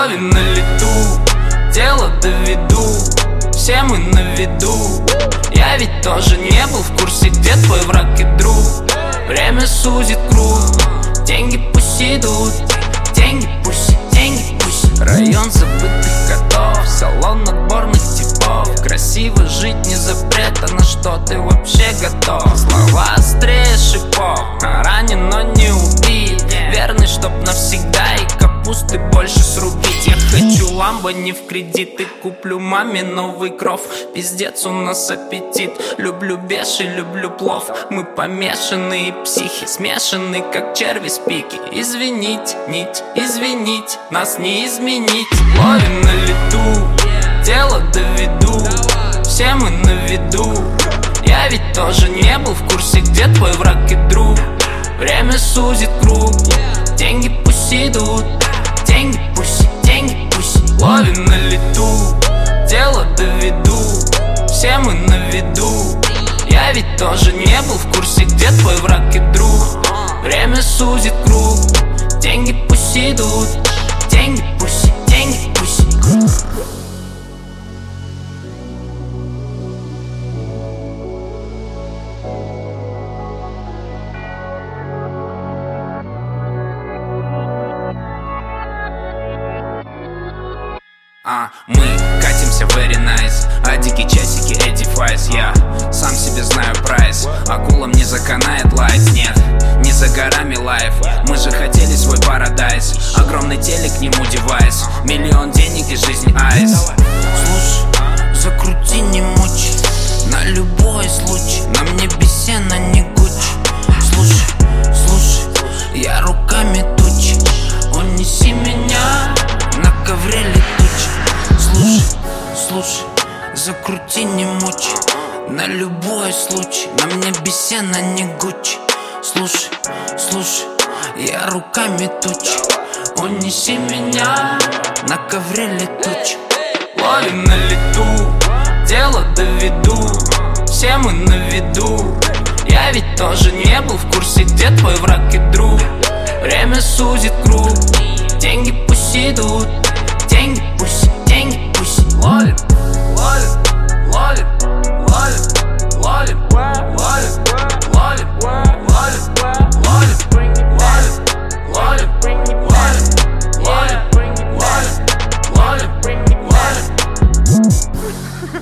Ловим на лету, дело доведу, все мы на виду. Я ведь тоже не был в курсе, где твой враг и друг. Время сузит круг, деньги пусть идут, деньги пусть, деньги пусть. Район забытых котов, салон отборных типов. Красиво жить не запрет, а на что ты вообще готов? Слова острее шипов, ранен, но не убит. Верный, чтоб навсегда, и капусты больше срубить. Я хочу ламбо не в кредит, и куплю маме новый кров. Пиздец, у нас аппетит. Люблю беши, люблю плов. Мы помешанные психи, смешанные, как черви с пики. Извинить, нить, извинить, нас не изменить. Ловим на лету, дело доведу, все мы на виду. Я ведь тоже не был в курсе, где твой враг и друг. Время сузит круг, деньги пусть идут, деньги пусть, деньги пусть. Ловим на лету, дело доведу, все мы на виду. Я ведь тоже не был в курсе, где твой враг и друг. Время сузит круг, деньги пусть идут, деньги пусть, деньги пусть. Мы катимся very nice, а дикие часики эти файс. Я сам себе знаю прайс, акулам не заканает лайт. Нет, не за горами лайф, мы же хотели свой парадайз. Огромный телек, к нему девайс, миллион денег и жизнь айс. Слушай, закрути, не мучи, на любой случай. На мне бесена, не Гуччи. Слушай, я руками тучи, унеси меня на ковре летучий. Слушай, закрути, не мучи, на любой случай. На мне бесена, не Гуччи. Слушай, я руками тучи, унеси меня на ковре летучий. Ловим на лету, дело доведу, все мы на виду. Я ведь тоже не был в курсе, где твой враг и друг. Время сузит круг, деньги пусть идут, деньги пусть, деньги пусть. Ловим, ловим, ловим, ловим, ловим, ловим, ловим, ловим, ловим, ловим,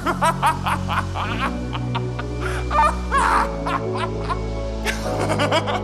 ловим, ловим, ловим.